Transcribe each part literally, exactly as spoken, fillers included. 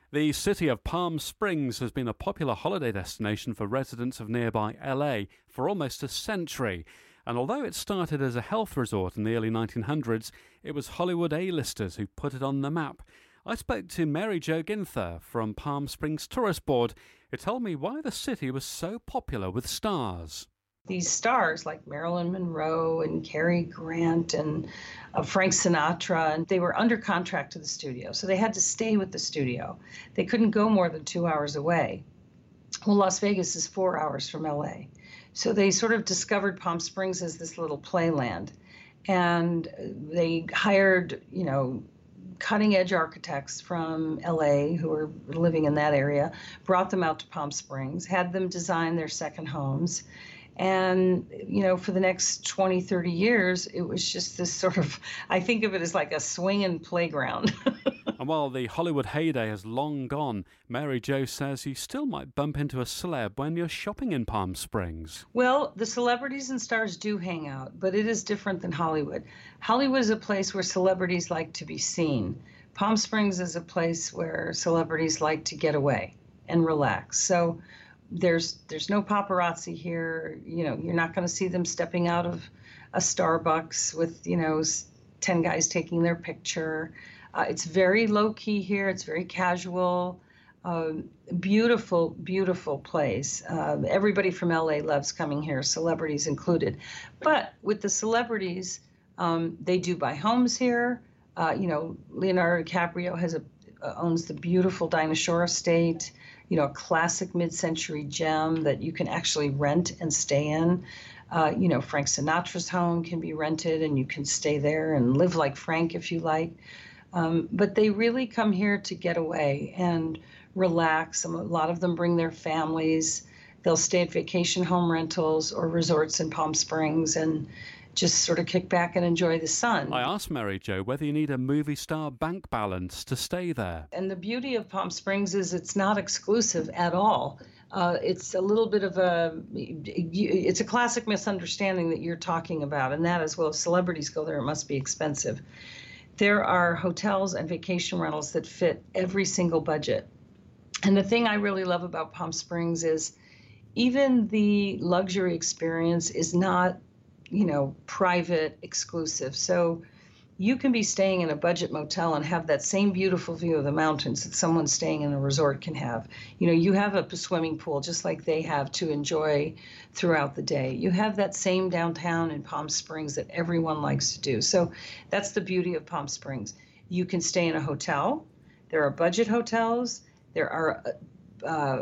The city of Palm Springs has been a popular holiday destination for residents of nearby L A for almost a century. And although it started as a health resort in the early nineteen hundreds, it was Hollywood A-listers who put it on the map. I spoke to Mary Jo Ginther from Palm Springs Tourist Board, who told me why the city was so popular with stars. These stars like Marilyn Monroe and Cary Grant and uh, Frank Sinatra, and they were under contract to the studio, so they had to stay with the studio. They couldn't go more than two hours away. Well, Las Vegas is four hours from L A. So they sort of discovered Palm Springs as this little playland. And they hired, you know, cutting-edge architects from L A who were living in that area, brought them out to Palm Springs, had them design their second homes. And, you know, for the next twenty, thirty years, it was just this sort of, I think of it as like a swinging playground. And while the Hollywood heyday has long gone, Mary Jo says you still might bump into a celeb when you're shopping in Palm Springs. Well, the celebrities and stars do hang out, but it is different than Hollywood. Hollywood is a place where celebrities like to be seen. Palm Springs is a place where celebrities like to get away and relax. So there's there's no paparazzi here. You know, you're not going to see them stepping out of a Starbucks with, you know, ten guys taking their picture. Uh, it's very low-key here. It's very casual. Um, beautiful, beautiful place. Uh, everybody from L A loves coming here, celebrities included. But with the celebrities, um, they do buy homes here. Uh, you know, Leonardo DiCaprio has a uh, owns the beautiful Dinah Shore estate, you know, a classic mid-century gem that you can actually rent and stay in. Uh, you know, Frank Sinatra's home can be rented and you can stay there and live like Frank if you like. Um, but they really come here to get away and relax. A lot of them bring their families. They'll stay at vacation home rentals or resorts in Palm Springs and just sort of kick back and enjoy the sun. I asked Mary Jo whether you need a movie star bank balance to stay there. And the beauty of Palm Springs is it's not exclusive at all. Uh, it's a little bit of a, it's a classic misunderstanding that you're talking about, and that is, well, if celebrities go there, it must be expensive. There are hotels and vacation rentals that fit every single budget. And the thing I really love about Palm Springs is even the luxury experience is not, you know, private, exclusive. So you can be staying in a budget motel and have that same beautiful view of the mountains that someone staying in a resort can have. You know, you have a swimming pool just like they have to enjoy throughout the day. You have that same downtown in Palm Springs that everyone likes to do. So that's the beauty of Palm Springs. You can stay in a hotel. There are budget hotels. There are uh,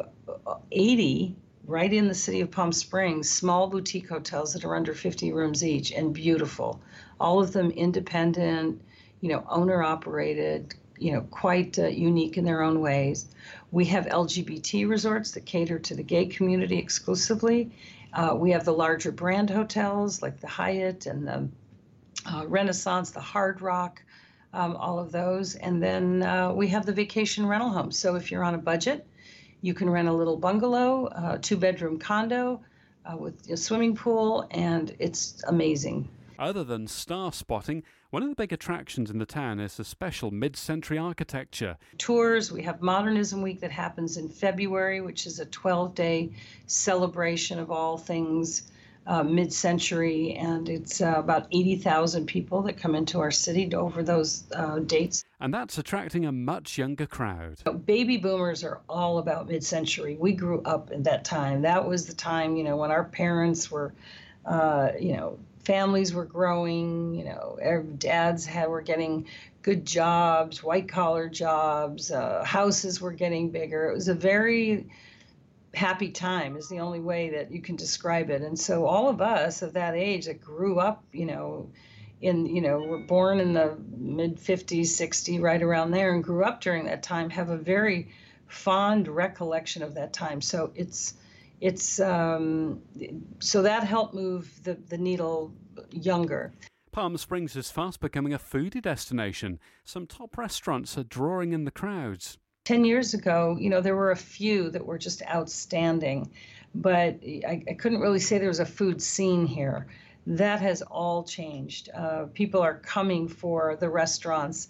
eighty right in the city of Palm Springs, small boutique hotels that are under fifty rooms each and beautiful. All of them independent, you know, owner-operated, you know, quite uh, unique in their own ways. We have L G B T resorts that cater to the gay community exclusively. Uh, we have the larger brand hotels like the Hyatt and the uh, Renaissance, the Hard Rock, um, all of those. And then uh, we have the vacation rental homes. So if you're on a budget, you can rent a little bungalow, a two-bedroom condo uh, with a swimming pool, and it's amazing. Other than star spotting, one of the big attractions in the town is the special mid-century architecture. Tours, we have Modernism Week that happens in February, which is a twelve-day celebration of all things uh, mid-century, and it's uh, about eighty thousand people that come into our city over those uh, dates. And that's attracting a much younger crowd. Baby boomers are all about mid-century. We grew up in that time. That was the time, you know, when our parents were, uh, you know, families were growing, you know, dads had, were getting good jobs, white-collar jobs, uh, houses were getting bigger. It was a very happy time is the only way that you can describe it. And so all of us of that age that grew up, you know, in, you know, were born in the mid fifties, sixties, right around there, and grew up during that time, have a very fond recollection of that time. So it's, it's, um, so that helped move the, the needle younger. Palm Springs is fast becoming a foodie destination. Some top restaurants are drawing in the crowds. Ten years ago, you know, there were a few that were just outstanding, but I, I couldn't really say there was a food scene here. That has all changed. Uh, people are coming for the restaurants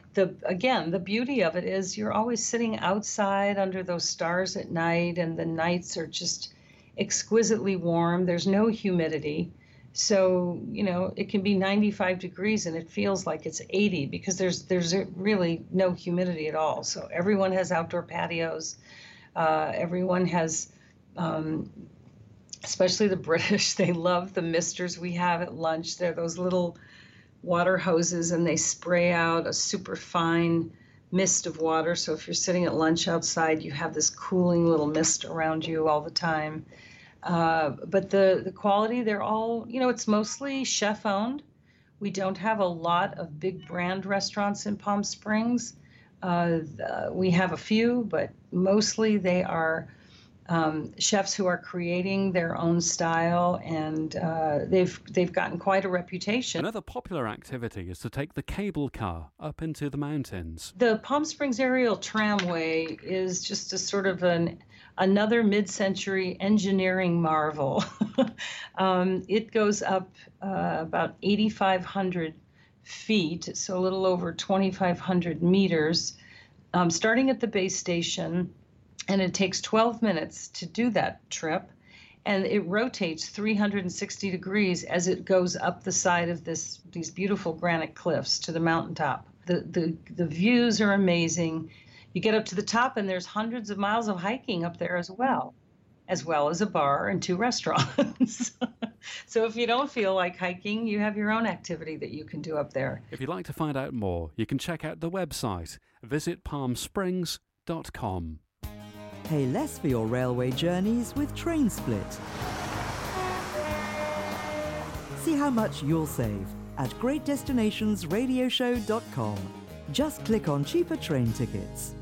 the again, the beauty of it is you're always sitting outside under those stars at night, and the nights are just exquisitely warm. There's no humidity. So, you know, it can be ninety-five degrees and it feels like it's eighty because there's there's really no humidity at all. So everyone has outdoor patios. Uh, everyone has, um, especially the British, they love the misters we have at lunch. They're those little water hoses, and they spray out a super fine mist of water. So if you're sitting at lunch outside, you have this cooling little mist around you all the time. Uh, but the, the quality, they're all, you know, it's mostly chef owned. We don't have a lot of big brand restaurants in Palm Springs. Uh, the, we have a few, but mostly they are Um, chefs who are creating their own style, and uh, they've they've gotten quite a reputation. Another popular activity is to take the cable car up into the mountains. The Palm Springs Aerial Tramway is just a sort of an another mid-century engineering marvel. um, it goes up uh, about eighty-five hundred feet, so a little over twenty-five hundred meters, um, starting at the base station. And it takes twelve minutes to do that trip, and it rotates three hundred sixty degrees as it goes up the side of this these beautiful granite cliffs to the mountaintop. The the the views are amazing. You get up to the top, and there's hundreds of miles of hiking up there as well, as well as a bar and two restaurants. So if you don't feel like hiking, you have your own activity that you can do up there. If you'd like to find out more, you can check out the website, visit palm springs dot com. Pay less for your railway journeys with TrainSplit. See how much you'll save at great destinations radio show dot com. Just click on cheaper train tickets.